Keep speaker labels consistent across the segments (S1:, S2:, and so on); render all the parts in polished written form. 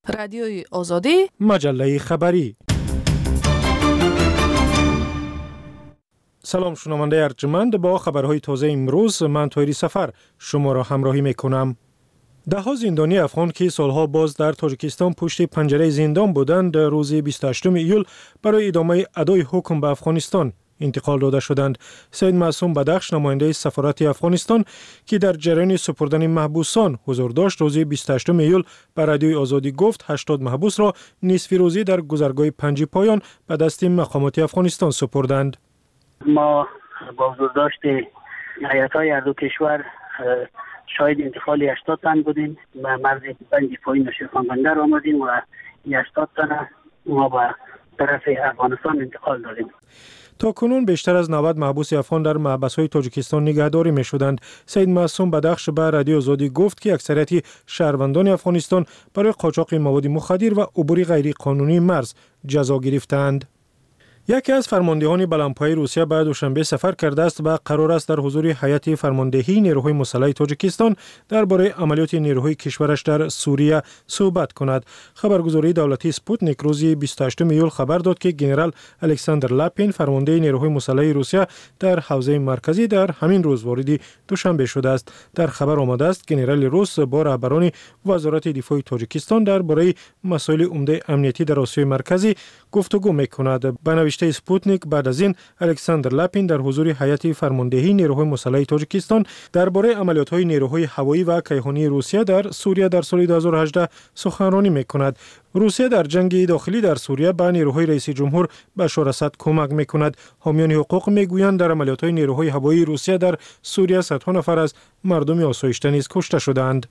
S1: رادیوی آزادی،
S2: مجله خبری. سلام شنونده ارجمند، با خبرهای تازه امروز من طاهری سفر شما را همراهی میکنم. ده‌ها زندانی افغان که سالها باز در تاجیکستان پشت پنجره زندان بودند، روز 28 ایول برای ادامه ادای حکم به افغانستان انتقال داده شدند. سید معصوم بدخش، نماینده سفارت افغانستان که در جریان سپردن محبوسان حضور داشت، روز 28 ایول به رادیوی آزادی گفت 80 محبوس را نصف روزی در گذرگاه پنج پایان به دست مقامات افغانستان سپردند.
S3: ما با حضور داشت هیئت‌های هر دو کشور شاهد انتقال 80 تن بودیم و مرز پنج پایین شیرخان بندر آمدیم و 80 تن ما به طرف افغانستان انتقال دادیم.
S2: تا کنون بیشتر از 90 محبوس افغان در محبس‌های تاجیکستان نگهداری می‌شدند. سید معصوم بدخش به رادیو آزادی گفت که اکثریت شهروندان افغانستان برای قاچاق مواد مخدر و عبور غیر قانونی مرز جزا گرفتند. یکی از فرماندهان بلندپایه روسیه به دوشنبه سفر کرده است و قرار است در حضور هیئت فرماندهی نیروهای مسلح تاجیکستان درباره عملیات نیروهای کشورش در سوریه صحبت کند. خبرگزاری دولتی سپوتنیک روز 28 ایول خبر داد که ژنرال الکساندر لاپین، فرمانده نیروهای مسلح روسیه در حوزه مرکزی، در همین روز وارد دوشنبه شده است. در خبر آمده است ژنرال روس با رهبران وزارت دفاع تاجیکستان درباره مسائل عمده امنیتی در آسیای مرکزی گفتگو می‌کند. به نوشته سپوتنیک، بعد از این الکساندر لاپین در حضور هیئت فرماندهی نیروهای مسلح تاجیکستان درباره عملیات‌های نیروهای هوایی و کیهانی روسیه در سوریه در سال 2018 سخنرانی می‌کند. روسیه در جنگ داخلی در سوریه به نیروهای رئیس جمهور بشار اسد کمک می‌کند. حامیان حقوق می‌گویند در عملیات‌های نیروهای هوایی روسیه در سوریه صدها نفر از مردم آسایشته نیز کشته شدند.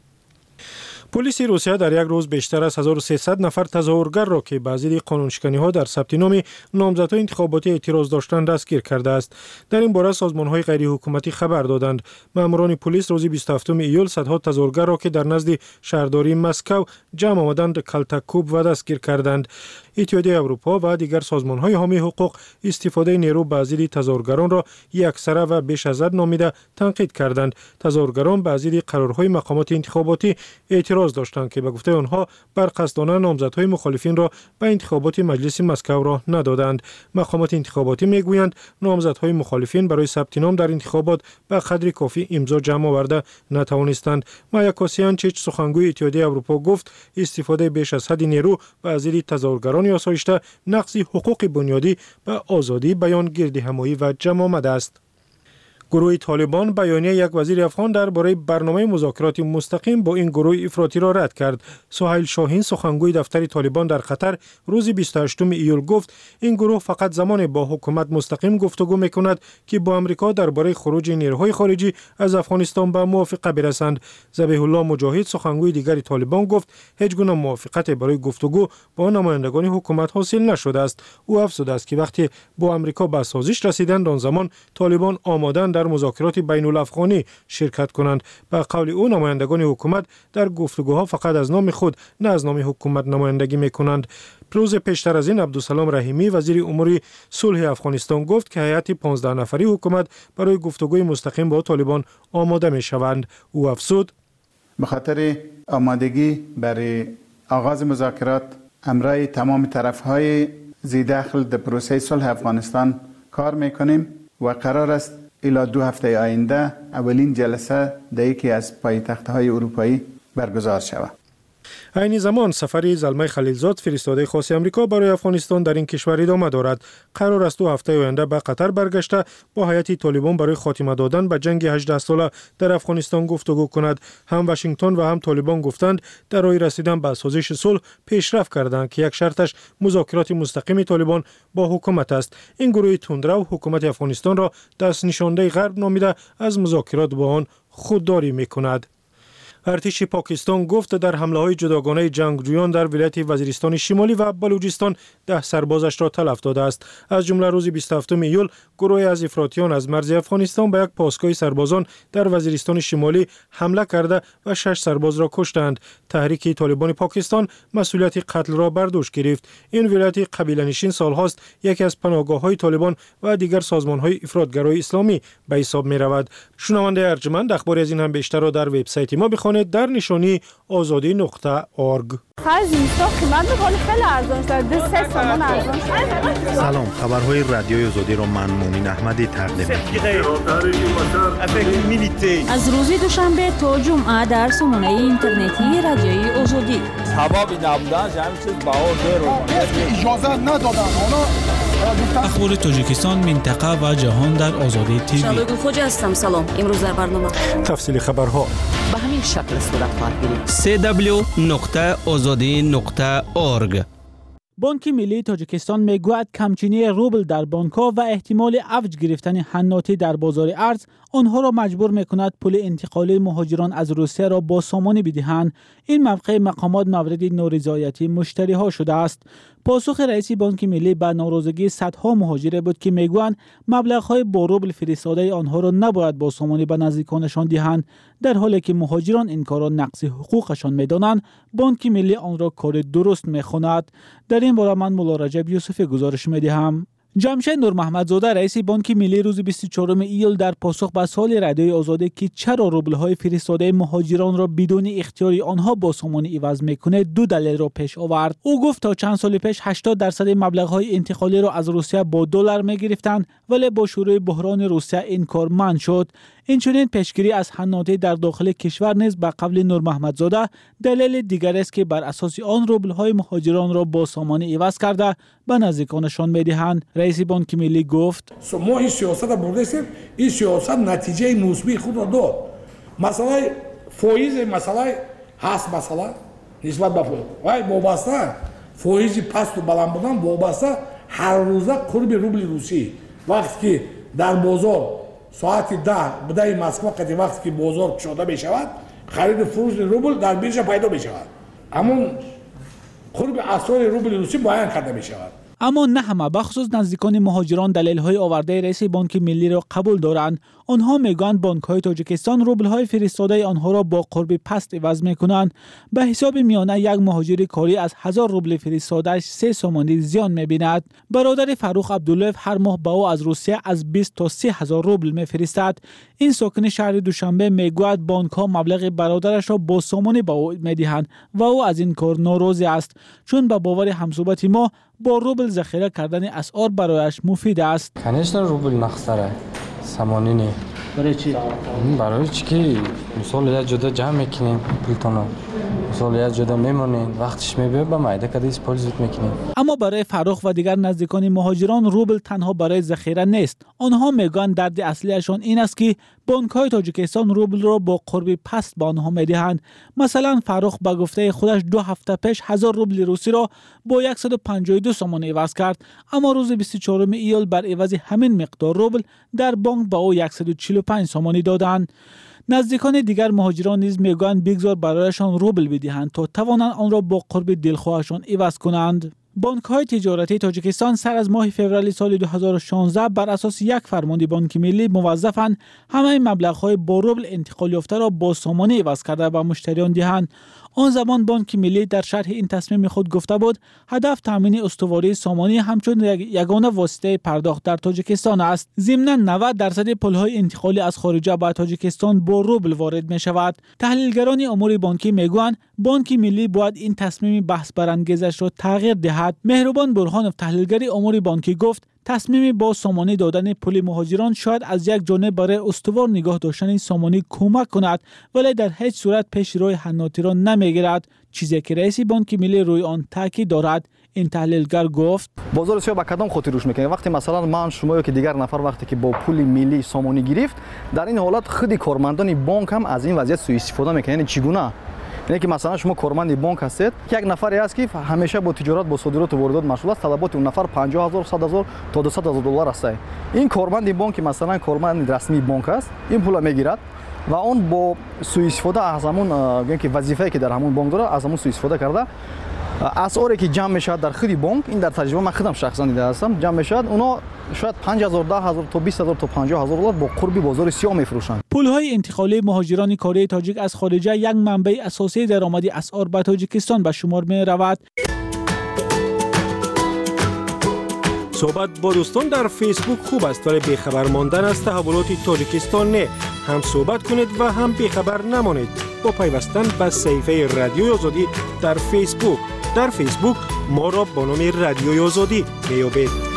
S2: پلیس روسیه در یک روز بیشتر از 1300 نفر تظاهرگر را که به ضد قانونشکنی‌ها در ثبت نام نامزدهای انتخاباتی اعتراض داشتند دستگیر کرده است. در این باره سازمان‌های غیر حکومتی خبر دادند. ماموران پلیس روز 27 ایول صدها تظاهرگر را که در نزد شهرداری مسکو جمع آمدند کلتکوب و دستگیر کردند. اتحادیه اروپا و دیگر سازمان‌های حامی حقوق استفاده نیرو به ضد تظاهرگران را یکسره و بیش از حد نامیده تنقید کردند. تظاهرگران به ضد قرارهای مقامات انتخاباتی اعتراض داشتند که به گفته آنها برقصدانه نامزدهای مخالفین را به انتخابات مجلس مسکو را ندادند. مقامات انتخاباتی میگویند نامزدهای مخالفین برای ثبت نام در انتخابات به قدر کافی امضا جمع آورده نتوانستند. مایا کوسیانچیچ، سخنگوی اتحادیه اروپا، گفت استفاده بیش از حد نیرو به ضد تظاهرگران آسایشته نقض حقوق بنیادی به آزادی بیان، گردهمایی و جمع آمده است. گروه طالبان بیانیه یک وزیر افغان درباره برنامه مذاکرات مستقیم با این گروه افراطی را رد کرد. سهیل شاهین، سخنگوی دفتر طالبان در قطر، روز 28 ایول گفت این گروه فقط زمان با حکومت مستقیم گفتگو میکند که با امریکا درباره خروج نیروهای خارجی از افغانستان به موافقه برسند. ذبیح الله مجاهد، سخنگوی دیگر طالبان، گفت هیچ گونه موافقت برای گفتگو با نمایندگان حکومت حاصل نشده است. او افزوده است که وقتی با امریکا به سازش رسیدند آن زمان طالبان آمادند در مذاکرات بین الافغانی شرکت کنند. به قول او نمایندگان حکومت در گفتگوها فقط از نام خود نه از نام حکومت نمایندگی میکنند. روز پیشتر از این عبدالسلام رحیمی، وزیر امور صلح افغانستان، گفت که هیئت 15 نفری حکومت برای گفتگوی مستقیم با طالبان آماده میشوند. او افزود
S4: به خاطر آمادگی برای آغاز مذاکرات همراه تمام طرف‌های ذی‌دخل در پروسه صلح افغانستان کار میکنیم و قرار است الی 2 هفته آینده اولین جلسه در یکی از پایتخت‌های اروپایی برگزار شود.
S2: عین زمان سفری زلمه خلیلزاد، فرستاده خاص آمریکا برای افغانستان، در این کشور ادامه دارد. قرار است 2 هفته آینده به قطر برگشته با هیئت طالبان برای خاتمه دادن به جنگ 18 ساله در افغانستان گفتگو کند. هم واشنگتن و هم طالبان گفتند در راه رسیدن به سازش صلح پیشرفت کردند که یک شرطش مذاکرات مستقیم طالبان با حکومت است. این گروه تندرو حکومت افغانستان را دست نشانده غرب نامیده از مذاکرات با آن خودداری می‌کند. ارتش پاکستان گفت در حمله‌های جداگانه جنگجویان در ولایت وزیرستان شمالی و بلوچستان 10 سربازش را تلف داده است. از جمله روز 27 ایول گروهی از افراطیان از مرز افغانستان به یک پاسگاه سربازان در وزیرستان شمالی حمله کرده و 6 سرباز را کشتند. تحریک طالبان پاکستان مسئولیت قتل را بر دوش گرفت. این ولایت قبیله‌نشین سالهاست یکی از پناهگاه‌های طالبان و دیگر سازمان‌های افراطگرای اسلامی به حساب می‌رود. شنونده ارجمند، اخباری از این هم بیشتر را در وبسایت ما بخوانید. کنید در نشانی azadi.org.
S1: خرج اینستا قیمت می‌کنه خیلی ارزان شده 3 تومان ارزان شده.
S5: سلام، خبرهای رادیوی آزادی رو من مومین احمدی تقدیم می‌کنم.
S6: از روز دوشنبه تا جمعه در سامانه اینترنتی رادیوی آزادی.
S7: سبب نبودن همین چیز بهار
S8: اجازه ندادن اونا.
S9: اخبار تاجیکستان، منطقه و جهان در آزادی تیوی.
S6: شبگون خوجا هستم. سلام. امروز در برنامه
S2: تفصیل خبرها
S10: به همین شکل صورت خواهد گرفت.
S11: www.azadi.org.
S12: بانک ملی تاجیکستان میگوید کمچینی روبل در بانک‌ها و احتمال افزایش گرفتن حناتی در بازار ارز آنها را مجبور می‌کند پول انتقالی مهاجران از روسیه را با سامانی بدهند. این موقع مقامات مورد نارضایتی مشتری‌ها شده است. پاسخ رئیس بانک ملی به ناراضگی صدها مهاجر بود که میگویند مبلغ‌های با روبل فرستاده آنها را نباید با سامانی به نزدیکانشان دهند. در حالی که مهاجران این کار را نقض حقوقشان می‌دانند، بانک ملی آن را کار درست می‌خواند. در این باره من مولا رجب یوسفی گزارش می‌دهم. جمشید نور محمدزاده رئیس بانک ملی روز 24 ایول در پاسخ به سوال رادیوی آزادی که چرا روبل‌های فرستاده مهاجران را بدون اختیار آنها با سامانی عوض می‌کند دو دلیل را پیش آورد. او گفت تا چند سال پیش 80% مبلغ‌های انتقالی را از روسیه با دلار می‌گرفتند، ولی با شروع بحران روسیه این کار منع شد. اینچنین پیشگیری از حناتی در داخل کشور نیز به قول نور محمدزاده دلیل دیگر است که بر اساس آن روبل‌های مهاجران را با سامانی عوض کرده به نزدیکانشان می‌دهند. رئیس بانک ملی گفت
S8: ما این سیاست را بردیم، این سیاست نتیجه مثبت خود را داد. مثلا فایز مثلا هست مثلا نسبت به فایز وای وابسته فایز پست و بلند بودن وابسته هر روزه قرب روبل روسی وقتی که در بازار ساعت 10 بدای مسکو قدی وقتی که بازار شده بشود خرید فروش روبل در بیرژه پیدا بشود اما قرب اسعار روبل روسی بیان کرده بشود.
S12: اما نه همه بخصوص نزدیکان مهاجران دلیل‌های آورده رئیس بانک ملی را قبول دارند. آنها میگویند بانک‌های تاجیکستان روبل‌های فرستاده آنها را با قرب پست عوض می‌کنند. به حساب میانه یک مهاجر کاری از 1000 روبل فرستاده‌اش 3 سامانی زیان می‌بیند. برادر فروخ عبدالله هر ماه به او از روسیه از 20 تا 30,000 روبل می‌فرستد. این ساکن شهر دوشنبه میگوید بانک‌ها مبلغ برادرش را با سامانی به او می‌دهند و او از این کار ناراضی است، چون به باور همصحبت ما با روبل ذخیره کردن اسعار برایش مفید است.
S13: کنیشتر روبل مخسره سامانی نه.
S3: برای چی؟
S13: برای چی که مثال یک جدا جمع میکنین پولتانو، مثال یک جدا میمونین وقتش میبه به مایده کدیس پول زود میکنین.
S12: اما برای فروخ و دیگر نزدیکان مهاجران روبل تنها برای ذخیره نیست. آنها میگویند درد اصلیشان این است که بانک‌های تاجیکستان روبل را با قرب پست به آنها میدهند. مثلا فروخ به گفته خودش 2 هفته پیش 1000 روبل روسی را با 152 سامان عوض کرد، اما روز 24 ایول بر عوض همین مقدار روبل در بانک به او 145 سامانی دادند. نزدیکان دیگر مهاجران نیز میگویند بگذار برایشان روبل بدهند تا توانند آن را با قرب دلخواهشان عوض کنند. بانک‌های تجارتی تاجیکستان سر از ماه فوریه سال 2016 بر اساس یک فرمان بانک ملی موظفند همه مبلغ‌های با روبل انتقال یافته را با سامانی عوض کرده به مشتریان دهند. آن زمان بانک ملی در شرح این تصمیم خود گفته بود هدف تامین استواری سامانی همچون یگانه واسطه پرداخت در تاجیکستان است. ضمناً 90% پول‌های انتقالی از خارجه به تاجیکستان با روبل وارد می‌شود. تحلیلگران امور بانکی میگویند بانک ملی باید این تصمیم بحث برانگیزش را تغییر دهد. مهربان برهانوف تحلیلگر امور بانکی گفت تصمیم با سامانی دادن پول مهاجران شاید از یک جانب برای استوار نگاه داشتن سامانی کمک کند، ولی در هیچ صورت پیش روی حناتی را نمیگیرد، چیزی که رئیس بانک ملی روی آن تاکید دارد. این تحلیلگر گفت
S14: بازار سیاه با کدام خاطر روش میکنه؟ وقتی مثلا من شما که دیگر نفر وقتی که با پول ملی سامانی گرفت، در این حالت خود کارمندان بانک هم از این وضعیت سوء استفاده میکنن. یعنی چگونه؟ یعنی که مثلا شما کارمند بانک هستید، یک نفری است که همیشه با تجارت با صادرات و واردات مشغول است، طلبات اون نفر 50,000 100,000 تا 200,000 دلار است. این کارمند بانک مثلا کارمند رسمی بانک است، این پول میگیرد و اون با سوء استفاده از همون که وظیفه‌ای که در همون بانک داره از همون سوء استفاده کرده اسعاری که جمع میشه در خود بانک، این در تجربه من خودم شخصا دیده هستم، جمع میشه اونا شاید 5000 10000 تا 20000 تا 50000 دلار با قرب بازار سیاه میفروشند.
S12: پول‌های انتقالی مهاجران کره تاجیک از خارجه یک منبع اساسی درآمدی اسعار به تاجیکستان به شمار می‌رود.
S2: صحبت با دوستان در فیسبوک خوب است، ولی بیخبر ماندن از تحولات تاجیکستان نه. هم صحبت کنید و هم بیخبر نمانید. با پیوستن به صفحه رادیوی آزادی در فیسبوک. در فیسبوک ما را با نام رادیوی آزادی میابید.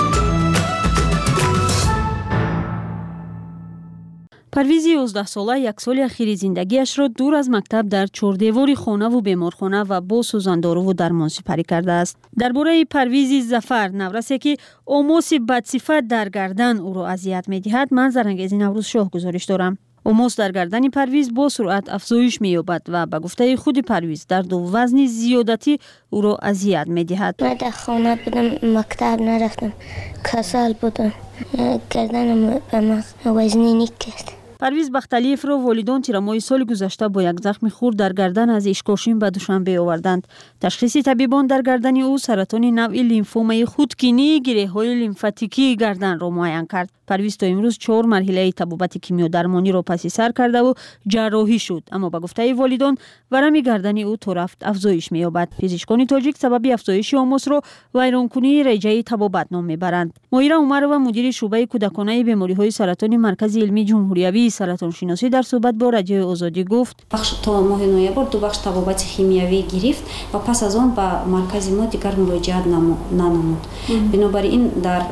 S6: پرویز 11 ساله یک سال اخیر زندگیش را دور از مکتب در چهاردیواری خانه و بیمارخانه و با سوزاندارو و درمان سپری کرده است. درباره پرویز ظفر نورسی که اوموس بدصفت در گردن او را اذیت می‌دهد، من زرنگیز نوروز شاه گزارش دارم. اوموس در گردن پرویز با سرعت افزایش می‌یابد و به گفته خود پرویز درد و وزن زیادتی او را اذیت می‌دهد.
S11: من در خانه بودم، مکتب نرفتم، کسل بودم، گردنم به من وزنی کرد.
S6: پرویز بختلیف را والدان تیرمای سال گذشته با یک زخم خورد در گردن از اشکاشین به دوشنبه آوردند. تشخیص طبیبان در گردن او سرطان نوع لیمفومای خودکینی گره‌های لیمفاتیکی گردن را معاین کرد. پرویز تا امروز 4 مرحله طبابت کیمیا درمانی را پس سر کرده و جراحی شد، اما به گفته والدان ورم گردن او تا رفت افزایش می‌یابد. پزشکان تاجیک سبب افزایش اوموس را ویرانکنی رژه طبابت نام می‌برند. مهیره عمرova مدیر شعبه کودکانه بیماری‌های سرطانی مرکز علمی جمهوری سرطان شناسی در صحبت با رادیو آزادی گفت:
S15: بخش تا ماه نوامبر 2 بخش طبابت شیمیایی گرفت و پس از آن به مرکز ما دیگر مراجعت ننمود. بنابراین در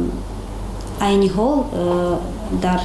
S15: عین حال در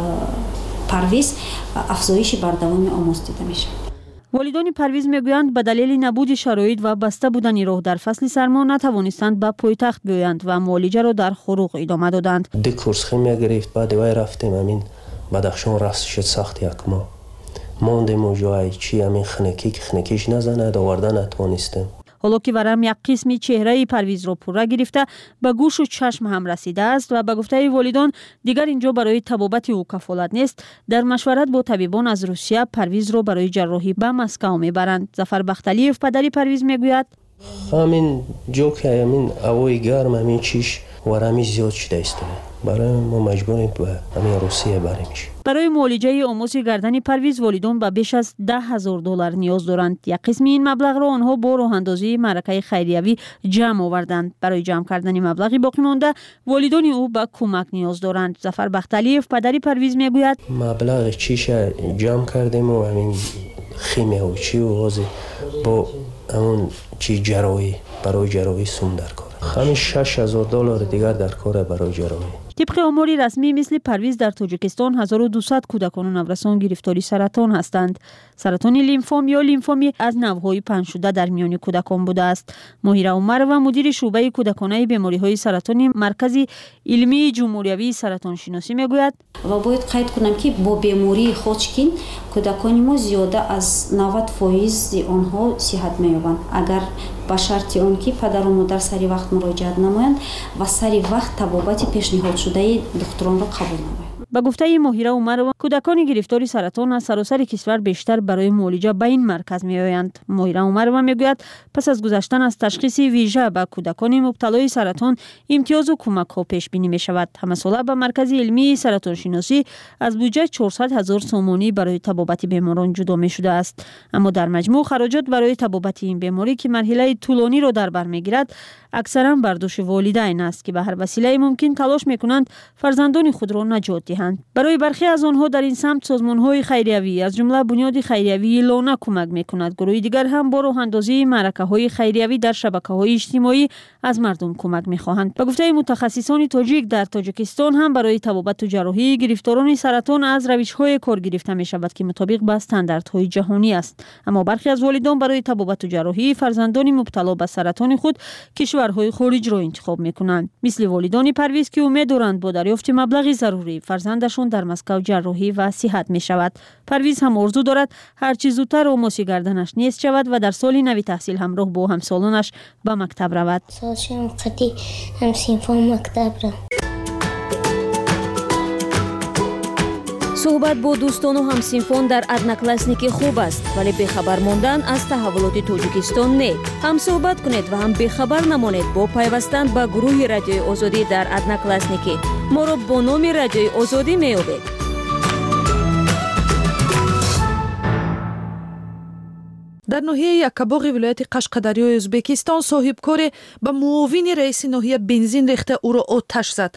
S15: پرویز افزایش بر دوام اوموس دیده میشه.
S6: والدان پرویز میگویند به دلیل نبود شرایط و بسته بودن راه در فصل سرما نتوانستند به پایتخت بیایند و معالجه را در خروق ادامه دادند.
S16: دی کورس خیمیا گرفت، بعد وای رفتیم همین بدخشان رفت شد سخت یک ماه ماندیم و جای چی همین خنکیش نزنه آوردن نتوانستیم.
S6: حالا که ورم یک قسمی چهره پرویز را پوره گرفته به گوش و چشم هم رسیده است و به گفته والدان دیگر اینجا برای طبابت او کفالت نیست، در مشورت با طبیبان از روسیه پرویز را برای جراحی به مسکو میبرند. ظفر بختلیف پدری پرویز میگوید:
S16: همین جو که همین هوای گرم همین چیش ورمی زیاد شده است، برای ما مجبوریم به همین روسیه بریمش.
S6: برای معالجه اوموس گردن پرویز والدان به بیش از $10,000 نیاز دارند. یک قسم این مبلغ را آنها با راه اندازی معرکه خیریوی جمع آوردند. برای جمع کردن مبلغی باقی مانده والدان او به کمک نیاز دارند. ظفر بختلیف پدری پرویز میگوید:
S16: مبلغ چیش جمع کردیم و همین خیمه و چی و غازی با همون چی جراحی برای جراحی سوم در کار. همین $6,000 دیگر در کار برای جراحی.
S6: طبق آمار رسمی مثل پرویز در تاجیکستان 1200 کودکان و نورسان گرفتاری سرطان هستند. سرطان لیمفوم یا لیمفومی از نوع‌های پنهان شده در میان کودکان بوده است. مهیره عمرova مدیر شعبه کودکانه بیماری‌های سرطانی مرکز علمی جمهوری سرطان شناسی میگوید:
S15: و باید قید کنم که با بیماری خوچکین کودکان ما زیاده از 90% آنها صحت می‌یابند اگر با شرط آن که پدر و مادر سری وقت مراجعت نمایند و سری وقت طبابت پیشنهاد شده دکتران را قبول نمایند.
S6: به گفته مهیره عمرova کودکان گرفتار سرطان از سراسر کشور بیشتر برای معالجه به این مرکز میآیند. مهیره عمرova میگوید پس از گذشتن از تشخیص ویژه به کودکان مبتلای سرطان امتیاز و کمک ها پیش بینی می شود. همه ساله به مرکز علمی سرطان شناسی از بودجه 400,000 سومانی برای طبابت بیماران جدا می شده است، اما در مجموع خراجات برای طبابت این بیماری که مرحله طولانی را در بر میگیرد اکثرا بر دوش والدین است که به هر وسیله ممکن تلاش میکنند فرزندان خود را نجات دهند. برای برخی از آنها در این سمت سازمان‌های خیریوی از جمله بنیاد خیریوی لانه کمک میکند. گروه دیگر هم با راه اندازی معرکه‌های خیریوی در شبکه‌های اجتماعی از مردم کمک میخواهند. به گفته متخصصان تاجیک در تاجیکستان هم برای طبابت و جراحی گرفتاران سرطان از روش‌های کار گرفته میشود که مطابق با استانداردهای جهانی است، اما برخی از والدان برای طبابت و جراحی فرزندان مبتلا به سرطان خود کشورهای خارج را انتخاب میکنند، مثل والدان پرویز که امید دارند با دریافت مبلغی ضروری فرزندشون در مسکو جراحی و صحت می شود. پرویز هم آرزو دارد هر چه زودتر اوموس گردنش نیست شود و در سال نوی تحصیل همراه با همسالانش به مکتب رود.
S11: سالشم قدی هم سینفون مکتب را.
S6: صحبت با دوستان و همسینفان در ادناکلاسنیکی خوب است، ولی بیخبر ماندن از تحولات تاجیکستان نه. هم صحبت کنید و هم بیخبر نمانید با پیوستن به گروه رادیوی آزادی در ادناکلاسنیکی. ما را با نام رادیوی آزادی میابید.
S17: در ناحیه یکباغ ولایت قشقدریای ازبکستان صاحبکار به معاون رئیس ناحیه بنزین ریخته او را آتش زد.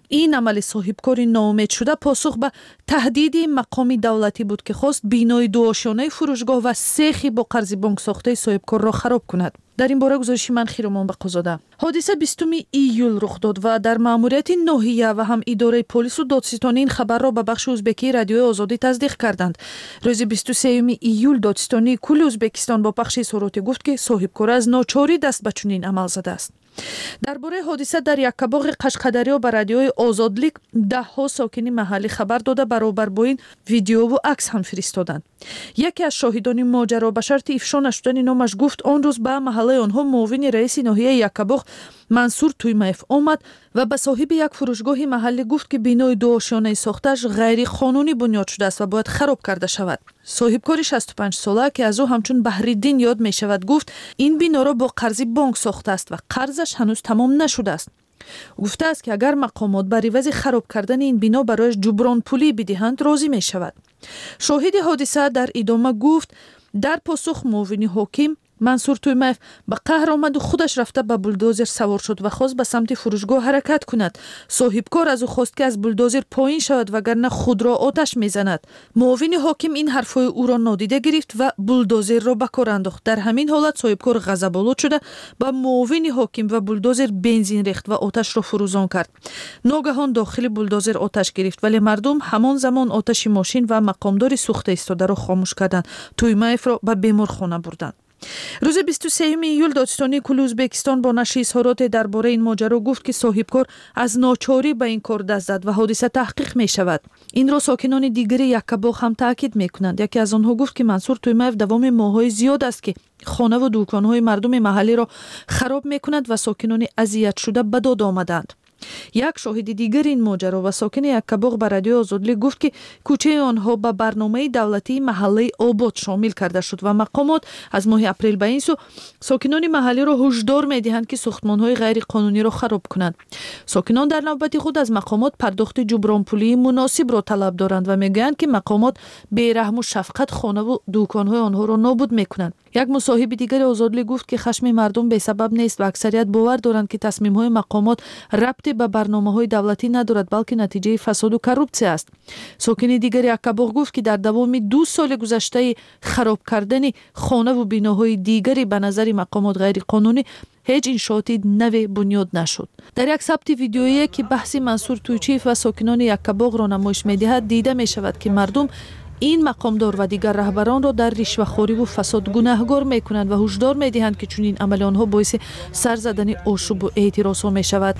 S17: این عمل صاحبکاری ناامید شده پاسخ به تهدید مقام دولتی بود که خواست بینای دو آشیانه فروشگاه و سیخی با قرض بانک ساخته صاحبکار را خراب کند. در این باره گزارش من خیرمان بقازاده. حادثه 20 ایول رخ داد و در ماموریت ناحیه و هم اداره پلیس و دادستانی این خبر را به بخش ازبکی رادیوی آزادی تصدیق کردند. روز 23 ایول دادستانی کل ازبکستان با پخش اظهارات گفت که صاحبکار از ناچاری دست به چنین عمل زده است. درباره حادثه در یکباغ قشقدری به رادیوی آزادلیک ده‌ها ساکن محلی خبر داده برابر با این ویدیو و عکس هم فرستادند. یکی از شاهدان ماجرا به شرط افشا نشدن نامش گفت آن روز به محله آنها معاون رئیس ناحیه یکباغ منصور تویمایف آمد و به صاحب یک فروشگاه محلی گفت که بینای دو آشیانه ساختش غیر قانونی بنیاد شده است و باید خراب کرده شود. صاحبکار 65 ساله که از او همچون بحریدین یاد می شود گفت این بنا را با قرض بانک ساخته است و قرضش هنوز تمام نشده است. گفته است که اگر مقامات بر عوض خراب کردن این بنا برایش جبران پولی بدهند راضی می شود. شاهد حادثه در ادامه گفت در پاسخ معاون حاکم منصور تویمایف به قهر آمد و خودش رفته به بولدوزر سوار شد و خواست به سمت فروشگاه حرکت کند. صاحبکار از او خواست که از بولدوزر پایین شود وگرنه خود را آتش میزند. معاون حاکم این حرفهای او را نادیده گرفت و بولدوزر را به کار انداخت. در همین حالت صاحبکار غضب‌آلود شده به معاون حاکم و بولدوزر بنزین ریخت و آتش را فروزان کرد. ناگهان داخل بولدوزر آتش گرفت ولی مردم همان زمان آتش ماشین و مقامدار سوخته ایستاده را خاموش کردند. تویمایف را به بیمارخانه بردند. روز 23 ایول دادستانی کل ازبکستان با نشر اظهارات درباره این ماجرا گفت که صاحبکار از ناچاری به این کار دست زد و حادثه تحقیق می شود. این را ساکنان دیگر یکباغ هم تاکید می کنند. یکی از آنها گفت که منصور تویمایف دوام ماه‌های زیاد است که خانه و دکان‌های مردم محلی را خراب می کند و ساکنان اذیت شده به داد آمدند. یک شاهد دیگر این ماجرا و ساکن یکباغ به رادیو آزادلی گفت که کوچه آنها به برنامه دولتی محله آباد شامل کرده شد و مقامات از ماه اپریل به این سو ساکنان محلی را هشدار می‌دهند که ساختمان‌های غیر قانونی را خراب کنند. ساکنان در نوبت خود از مقامات پرداخت جبران پولی مناسب را طلب دارند و میگویند که مقامات بی‌رحم و شفقت خانه و دکان‌های آنها را نابود می‌کنند. یک مصاحب دیگر آزادلی گفت که خشم مردم به سبب نیست و اکثریت باور دارند که تصمیم‌های مقامات ربطی به برنامه‌های دولتی ندارد بلکه نتیجه فساد و کروپسیه است. ساکن دیگر یکباغ گفت که در دوام 2 سال گذشته خراب کردن خانه و بناهای دیگری به نظر مقامات غیر قانونی هیچ انشاءاتی نوی بنیاد نشد. در یک ثبت ویدیویی که بحث منصور تویچیف و ساکنان یکباغ را نمایش می‌دهد دیده می‌شود که مردم این مقامدار و دیگر رهبران را در رشوه‌خوری و فساد گناهکار می‌کنند و هشدار می‌دهند که چنین عمل آنها باعث سر زدن آشوب و اعتراض‌ها می‌شود.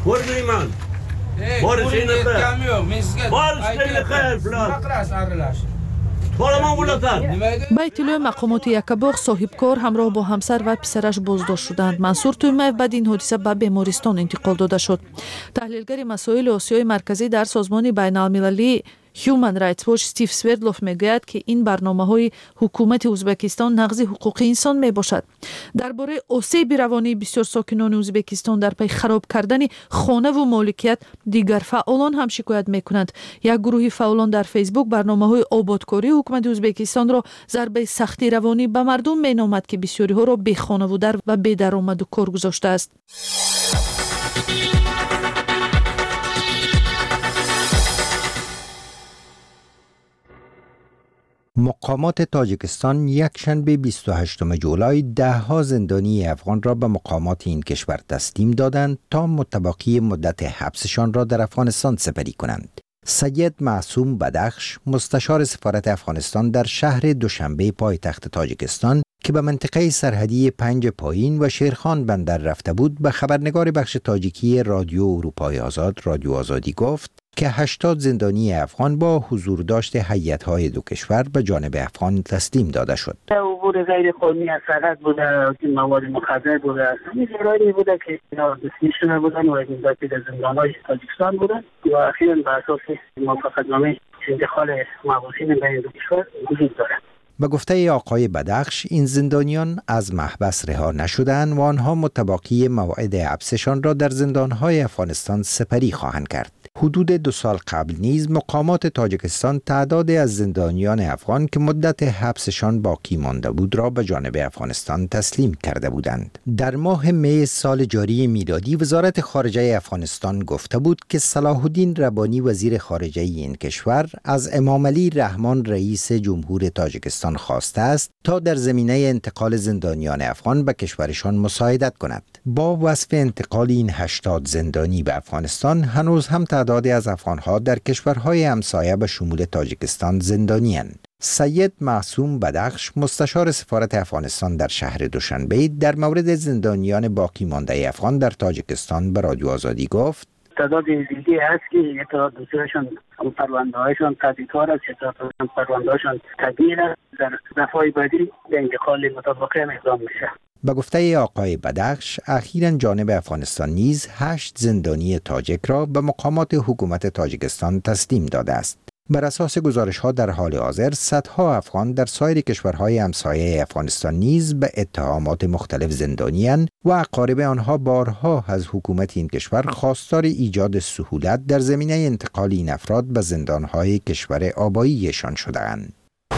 S17: با اطلاع مقامات یکباغ صاحبکار همراه با همسر و پسرش بازداشت شدند. منصور تویمایف بعد این حادثه به بیمارستان انتقال داده شد. تحلیلگر مسائل آسیای مرکزی در سازمان بین‌المللی Human Rights Watch استیو سوردلوف میگوید که این برنامه‌های حکومت ازبکستان نقض حقوق انسان میباشد. درباره آسیب روانی بسیار ساکنان ازبکستان در پی خراب کردن خانه و مالکیت دیگر فعالان هم شکایت میکنند. یک گروه فعالان در فیسبوک برنامه‌های آبادکاری حکومت ازبکستان را ضربه سختی روانی به مردم مینامد که بسیاری ها را بی خانه و در و بی درآمد و کار گذاشته است.
S18: مقامات تاجیکستان یکشنبه 28 جولای 10 زندانی افغان را به مقامات این کشور تسلیم دادند تا متباقی مدت حبسشان را در افغانستان سپری کنند. سید معصوم بدخش مستشار سفارت افغانستان در شهر دوشنبه پایتخت تاجیکستان که به منطقه سرحدی پنج پایین و شیرخان بندر رفته بود به خبرنگار بخش تاجیکی رادیو اروپای آزاد رادیو آزادی گفت که 80 زندانی افغان با حضور داشت هیئت‌های دو کشور به جانب افغان تسلیم داده شد.
S3: عبور غیر قانونی از سرحد بوده، مواد مخدر بوده، این جرائمی بوده که اینا دستگیر شده بودن و از زندان‌های تاجیکستان بودن و اخیراً به اساس موافقتنامه انتقال مبعوثین بین دو کشور وجود دارد.
S18: به گفته آقای بدخش این زندانیان از محبس رها نشدند و آنها متباقی موعد حبسشان را در زندان‌های افغانستان سپری خواهند کرد. حدود 2 سال قبل نیز مقامات تاجیکستان تعدادی از زندانیان افغان که مدت حبسشان باقی مانده بود را به جانب افغانستان تسلیم کرده بودند. در ماه می سال جاری میلادی وزارت خارجه افغانستان گفته بود که صلاح الدین ربانی وزیر خارجه این کشور از امام علی رحمان رئیس جمهور تاجیکستان خواسته است تا در زمینه انتقال زندانیان افغان به کشورشان مساعدت کند. با وصف انتقال این 80 زندانی به افغانستان هنوز هم تعدادی از افغانها در کشورهای همسایه به شمول تاجیکستان زندانی‌اند. سید معصوم بدخش مستشار سفارت افغانستان در شهر دوشنبه در مورد زندانیان باقی مانده افغان در تاجیکستان به رادیو آزادی گفت:
S3: تعداد زیادی هست که اطلاعات دوستشون پرونده هایشون تدیدکار است، اطلاعات پرونده هایشون تدبیر است، در دفعه بعدی به انتقال مطابقه اقدام میشه.
S18: به گفته آقای بدخش اخیراً جانب افغانستان نیز 8 زندانی تاجیک را به مقامات حکومت تاجیکستان تسلیم داده است. بر اساس گزارش‌ها در حال حاضر صدها افغان در سایر کشورهای همسایه افغانستان نیز به اتهامات مختلف زندانی‌اند و اقارب آنها بارها از حکومت این کشور خواستار ایجاد سهولت در زمینه انتقال این افراد به زندان‌های کشور آباییشان شده‌اند.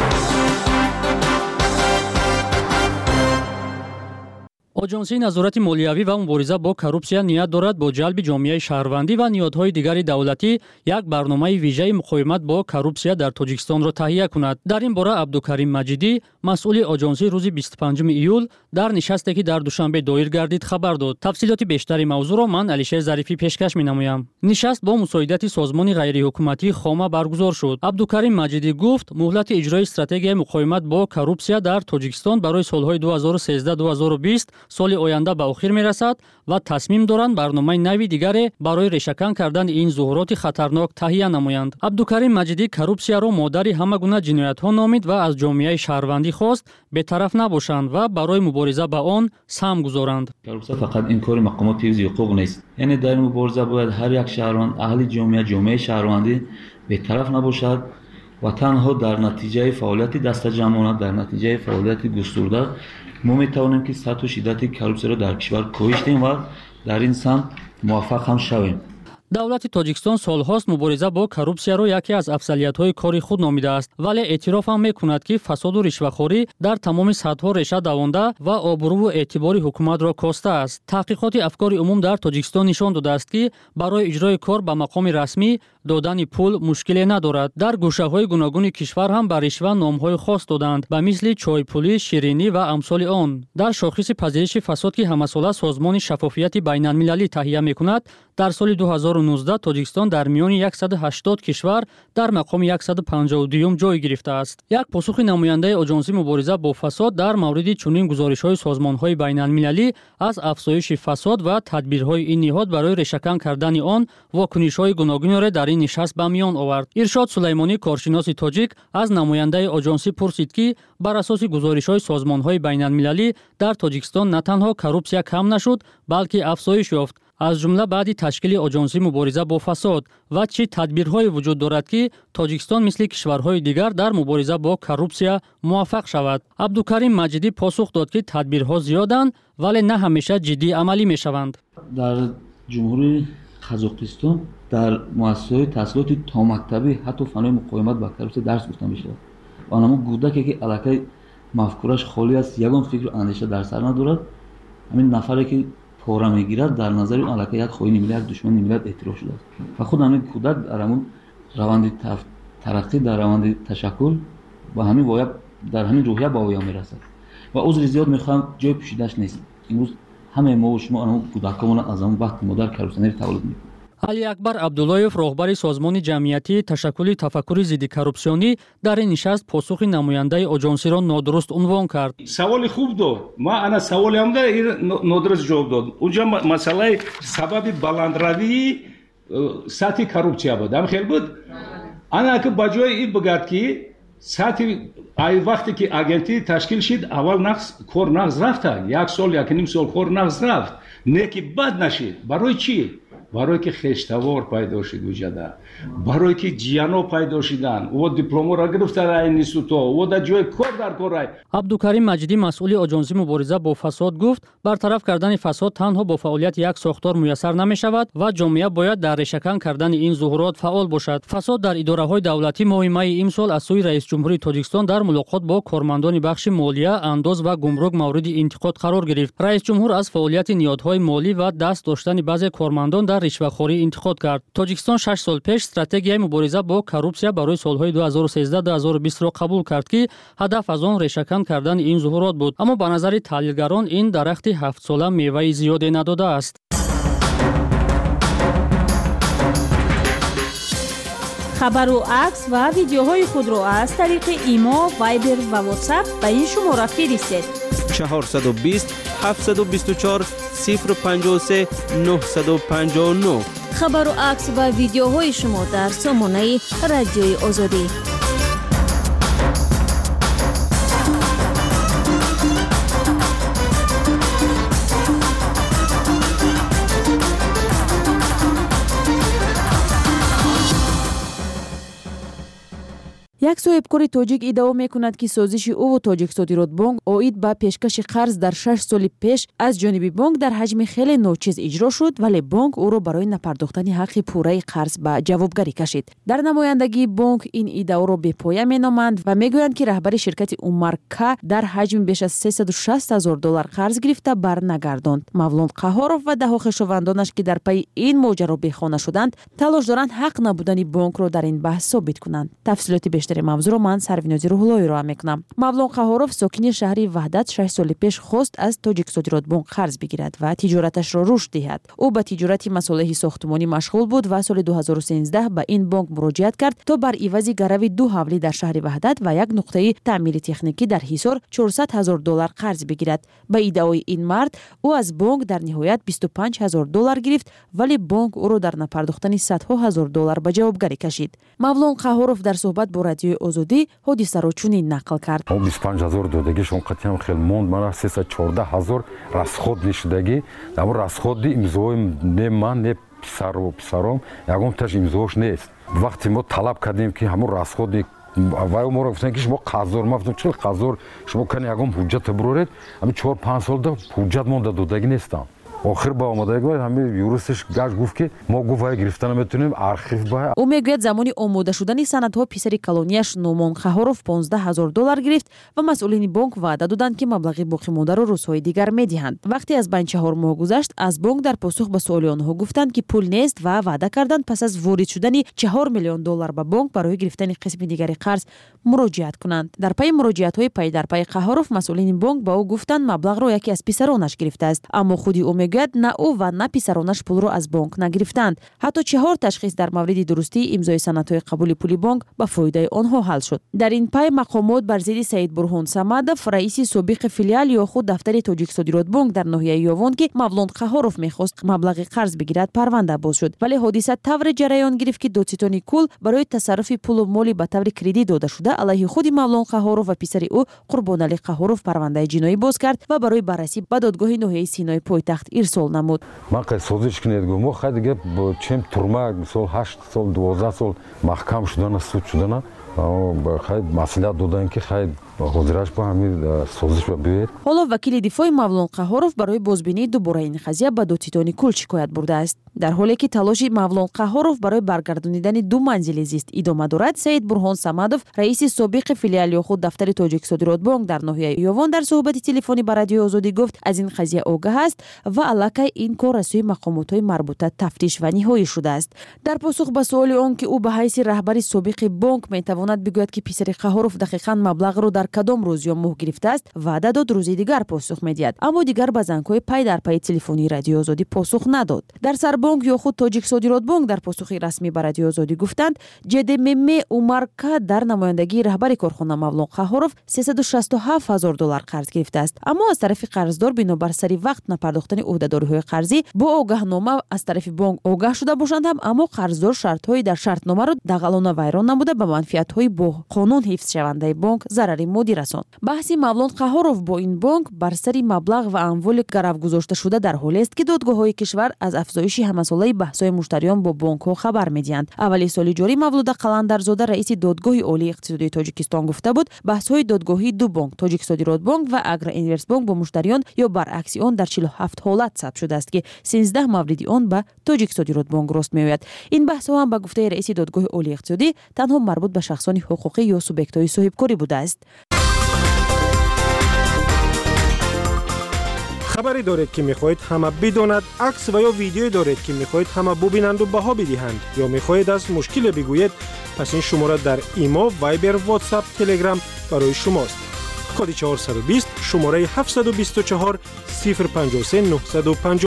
S19: اجنسی نظارت مالیوی و مبارزه با коррупсия نیت دارد با جلب جامعه شهروندی و نیازهای دیگر دولتی یک برنامه ویژه مقاومت با коррупсия در تاجیکستان را تهیه کند. در این باره عبدالکریم مجیدی مسئول اجنسی روز 25 ایول در نشستی که در دوشنبه دایر گردید خبر داد. تفصیلات بیشتری موضوع را من علیشیر ظریفی پیشکش می‌نمایم. نشست با مساعدت سازمان غیر حکومتی خامه برگزار شد. عبدالکریم مجیدی گفت مهلت اجرای استراتژی مقاومت با коррупсия در تاجیکستان برای سالهای 2013-2020 سال آینده به آخر می‌رسد و تصمیم دارند برنامه نوی دیگری برای ریشه‌کن کردن این ظهورات خطرناک تهیه نمایند. عبدالکریم مجیدی коррупсия را مادری همه گونه جنایت‌ها نامید و از جامعه شهروندی خواست بی‌طرف نباشند و برای مبارزه با آن سهم گذارند.
S20: коррупсия فقط این کار مقامات حفظ حقوق نیست. یعنی در مبارزه باید هر یک شهروند اهل جامعه شهروندی بی‌طرف نباشد و تنها در نتیجه فعالیت دست جمعانه، در نتیجه فعالیت گسترده ما میتوانیم که سطح و شدت коррупсия را در کشور کاهش دهیم و در این سمت موفق هم شویم.
S19: دولت تاجیکستان سالهاست مبارزه با коррупсия را یکی از افضلیت‌های کاری خود نامیده است، ولی اعتراف هم می‌کند که فساد و رشوه‌خوری در تمام سطح‌ها ریشه دوانده و آبرو و اعتبار حکومت را کاسته است. تحقیقات افکار عموم در تاجیکستان نشان داده است که برای اجرای کار به مقام رسمی دادن پول مشکلی ندارد. در گوشه‌های گوناگون کشور هم به رشوه نام‌های خاص دادند، به مثل چای پولی، شیرینی و امثال آن. در شاخص پذیرش فساد که همساله سازمان شفافیت بین‌المللی تهیه می‌کند، در سال 2019 تاجیکستان در میان 180 کشور در مقام 152م جای گرفته است. یک پاسخ نماینده اجنسی مبارزه با فساد در مورد چنین گزارش‌های سازمان‌های بین‌المللی از افزایش فساد و تدبیرهای این نهاد برای ریشه‌کن کردن آن واکنش‌های گوناگونی را در این نشست به میان آورد. ارشاد سلیمانی کارشناس تاجیک از نماینده اجنسی پرسید که بر اساس گزارش‌های سازمان‌های بین‌المللی در تاجیکستان نه تنها коррупсия کم نشد بلکه افزایش یافت، از جمله بعد تشکیل اجنسی مبارزه با فساد و چه تدبیرهایی وجود دارد که تاجیکستان مثل کشورهای دیگر در مبارزه با коррупсия موفق شود. عبدالکریم مجیدی پاسخ داد که تدبیرها زیادند ولی نه همیشه جدی عملی میشوند.
S20: در جمهوری قزاقستان در مؤسسه‌های تحصیلات تا مکتبی حتی فنای مقاومت با коррупсия درس گفتن میشه. آنها کودکی که الکی مفکورش خالی است، یگان فکر و اندیشه در سر ندارد، همین نفری که پورا میگیرد در نظر اون الکی یک خائن ملت، دشمن ملت اعتراف شده است و خود همین کودک در همون روند ترقی، در روند تشکل و همین واقعا در همین روحیه با اویا میرسد و عذر زیاد میخوام جای پوشیدش نیست. امروز همه ما و شما اون کودکامون از اون وقت مادر коррупсионер تولید میکنیم.
S19: علی اکبر عبداللهیف راهبر سازمان جمعیتی تشکل تفکر ضد коррупсионӣ در این نشست پاسخ نماینده اجنسی را نادرست عنوان کرد.
S21: سوال خوب داد. ما انا سوالم دا نادرست جواب داد. اونجا مسئله سبب بلندروی سطح коррупсия بود. هم خیلی بود. انا که بجای این بگرد که سطح ای وقتی که آگنتی تشکیل شد اول نقص کار نقص رفت. یک سال یک نیم سال کار نقص رفت. نه که بد نشید. برای چی؟ барое ки хештавор пайдо шид уҷада, барое ки ҷияно пайдо шидан, ӯ дипломора гирифтара ин институто, ӯ дар ҷои кор дар корай.
S19: абдукарим маҷидӣ масъули оҷонзӣ мубориза бо фасод гуфт, бартараф кардани фасод танҳо бо фаъолияти як сохтор муяссар намешавад ва ҷомеа бояд дар решакан кардани ин зуҳурот фаъол бошад. Фасод дар идораҳои давлатӣ моҳи майи имсол аз сӯи раисҷумҳури Тоҷикистон дар мулоқот бо кормандони бахши молия, андоз ва гумрук мавриди интиқод қарор гирифт. Раисҷумҳур аз фаъолияти ниҳодҳои молӣ ва даст доштани баъзе кормандон дар ришвахорӣ интиқод кард. Тоҷикистон 6 сол пеш стратегияи мубориза бо коррупсия барои солҳои 2013-2020-ро қабул кард ки ҳадаф аз он решакан кардани ин зуҳурот буд. Аммо ба назари таҳлилгарон ин дарахти 7-сола меваи зиёде надодааст.
S6: хабару акс ва видеоҳои худро аз тариқи имо, вайбер ва ватсап ба ин шумора фиристед.
S4: 420 724 053 959.
S22: хабару акс ва видеоҳои шумо дар сомонаи радиои озодӣ.
S23: як соҳибкори тоҷик иддао мекунад ки созиши ӯву Тоҷиксодиротбонк оид ба пешкаши қарз дар 6 соли пеш аз ҷониби бонк дар ҳаҷми хеле ночиз иҷро шуд, вале бонк ӯро барои напардохтани ҳаққи пурраи қарз ба ҷавобгарӣ кашид. Дар намояндагии бонк ин иддаоро бепоя меноманд ва мегӯянд ки раҳбари ширкати Умар К дар ҳаҷми беш аз $360,000 қарз гирифта барнагардонд. Мавлон Қаҳоров ва даҳо хешовандонаш ки дар пайи ин моҷаро бехона шуданд, талош доранд ҳақ набудани бонкро дар ин баҳс собит кунанд. Тафсилоти бештари мавзӯъро ман Сарвинози Рӯҳуллоиро мекунам. Мавлон Қаҳоров сокини шаҳри Ваҳдат 6 соли пеш хост аз Тоҷиксодиротбонк қарз бигирад ва тиҷораташро рушд диҳад. ӯ ба тиҷорати масолиҳи сохтумонӣ машғул буд ва соли 2013 ба ин бонк муроҷиат кард, то бар ивази гарави 2 ҳавлӣ дар шаҳри Ваҳдат ва як нуқтаи таъмири техникӣ дар Ҳисор $400,000 қарз бигирад. Ба иддаои ин мард, ӯ аз бонк дар ниҳоят $25,000 гирифт, вале бонк ӯро дар напардохтани садҳо ҳазор доллар ба ҷавобгарӣ кашид. Мавлон Қаҳоров дар суҳбат бо радиои озодӣ ҳодисаро чунин нақл кард.
S24: 25,000 додагиш он қатиям хел монд, мана 314,000 расход нишдаги, дар расходи имзои не ман не писаром ягон таш имзош нест. Вақте мо талаб кардем ки ҳамон расходи вай моро гуфтанд ки шумо қазор, ма гуфтам чил қазор, шумо кани ягон ҳуҷҷата бироред, ҳамин 4-5 сол да ҳуҷҷат монда додаги нестам. охир ба омадаги ҳамин юристиш гаш гуфт ки мо гуфт вай гирифта наметунем, архив ба.
S23: ӯ мегӯяд замони омода шудани санадҳо писари калонияш Номон Қаҳоров $15,000 гирифт ва масъулини бонк ваъда доданд ки маблағи боқимондаро рӯзҳои дигар медиҳанд. Вақте аз байн 4 моҳ гузашт, аз бонк дар посух ба суоли онҳо гуфтанд ки пул нест ва ваъда карданд пас аз ворид шудани $4 миллион ба бонк барои гирифтани қисми дигари қарз муроҷиат кунанд. Дар пайи муроҷиатҳои пай дар пай Қаҳоров масъулини бонк ба ӯ гуфтанд маблағро яке аз писаронаш гирифтааст, аммо худи ӯ мегӯяд на ӯ ва на писаронаш пулро аз бонк нагирифтанд. Ҳатто 4 ташхис дар мавриди дурустии имзои санадҳои қабули пули бонк ба фоидаи онҳо ҳал шуд. Дар ин пай мақомот бар зидди Саид Бурҳон Самадов, раиси собиқи филиал ё худ дафтари Тоҷиксодиротбонк дар ноҳияи Ёвон ки Мавлон Қаҳоров мехост маблағи қарз бигирад, парванда боз шуд. Вале ҳодиса тавре ҷараён гирифт ки додситони кул барои тасарруфи пулу моли ба таври кредит дода шуда алайҳи худи Мавлон Қаҳоров ва писари ӯ Қурбонали Қаҳоров парвандаи ҷиноӣ боз кард ва барои баррасӣ ба додгоҳи ноҳияи Синои пойтахт ирсол намуд.
S24: Ман қай созиш кунед гуфт мо хай дига чем турма сол 8 сол 12 сол маҳкам шудана суд шудана хай маслиҳат додан ки хай ҳозираш ба ҳамин созиш ба биёед.
S23: ҳоло вакили дифои Мавлон Қаҳоров барои бозбинии дубораи ин қазия ба додситони кул шикоят бурдааст. дар ҳоле ки талоши Мавлон Қаҳоров барои баргардонидани 2 манзили зист идома дорад, Саид Бурҳон Самадов, раиси собиқи филиали ё худ дафтари Тоҷиксодиротбонк дар ноҳияи Ёвон дар суҳбати телефонӣ ба радиои Озодӣ гуфт аз ин қазия огаҳ аст ва аллакай ин кор аз сӯи мақомотҳои марбута тафтиш ва ниҳоӣ шудааст. Дар посух ба суоли он ки ӯ ба ҳайси раҳбари собиқи бонк метавонад бигӯяд ки писари Қаҳоров дақиқан маблағро дар кадом рӯз ё моҳ гирифтааст, ваъда дод рӯзи дигар посух медиҳад, аммо дигар ба зангҳои пай дар пайи телефонии радиои Озодӣ посух надод. Дар Сарбонк ё худ Тоҷиксодиротбонк дар посухи расмӣ ба радиои Озодӣ гуфтанд, ҷДММ Умар К дар намояндагии раҳбари корхона Мавлон Қаҳоров $367,000 қарз гирифтааст, аммо аз тарафи қарздор бинобар сари вақт напардохтани ӯҳдадориҳои қарзӣ бо огаҳнома аз тарафи бонк огаҳ шуда бошанд ҳам, аммо қарздор шартҳои дар шартномаро дағалона вайрон намуда ба манфиатҳои امانت‌های با قانون حفظ شونده بانک ضرر مادی رساند. بحث مولان قهارов با این بانک بر سر مبلغ و اموال گرو گذاشته شده در حالی است که دادگاه‌های کشور از افزایش همساله بحث‌های مشتریان با بانک‌ها خبر می‌دهند. اولی سال جاری مولود قلندرزاده رئیس دادگاه عالی اقتصادی تاجیکستان گفته بود بحث‌های دادگاهی دو بانک تاجیک صادرات بانک و اگرا اینورس بانک با مشتریان یا برعکس آن در 47 حالت ثبت شده است که 13 مورد آن به تاجیک صادرات بانک راست می‌آید. این بحث‌ها هم به گفته رئیس دادگاه عالی اقتصادی تنها مربوط به شخصان حقوقی یا سوبیکت‌های صاحبکاری بوده است.
S2: خبری دارید که می‌خواهید همه بداند، عکس و یا ویدیویی دارید که می‌خواهید همه ببینند و بها بدهند یا می‌خواهید از مشکل بگویید، پس این شماره در ایما، وایبر، واتساپ، تلگرام برای شماست. کد 420 شماره 724 053 950